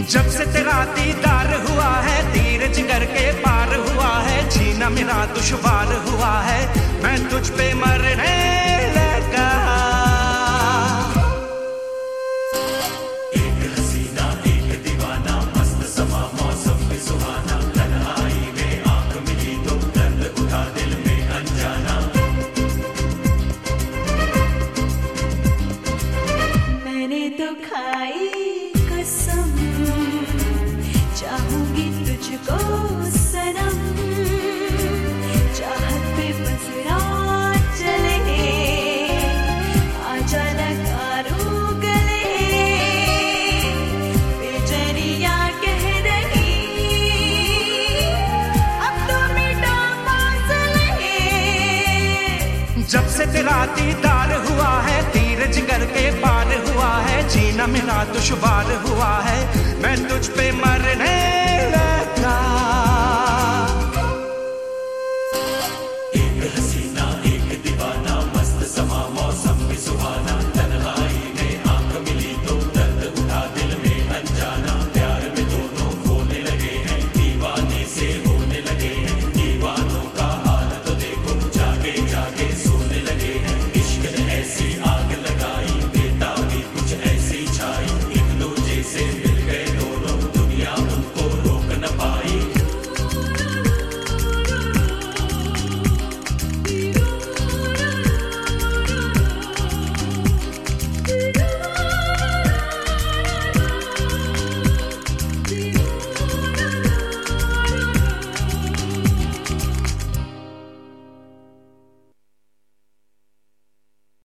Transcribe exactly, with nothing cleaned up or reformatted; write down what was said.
जब से तेरा दीदार हुआ है, तीर जिगर के पार हुआ है, जीना मेरा दुश्वार हुआ है, मैं तुझ पे मरने लगा। एक हसीना एक दीवाना, मस्त समा मौसम भी सुहाना, तन्हाई में आंख मिली तो दर्द उठा दिल में अनजाना। मैंने तो खाई कसम, चाहूंगी तुझको सनम, चाहत पे बस रात चले, आजा लगा रू गले, बेचैनियां कह रही अब तो मिटा फासले। जब से तेरा दीदार हुआ है, तीर जिगर के पार हुआ है, जीना मेरा दुश्वार हुआ है, मैं तुझ पे मरने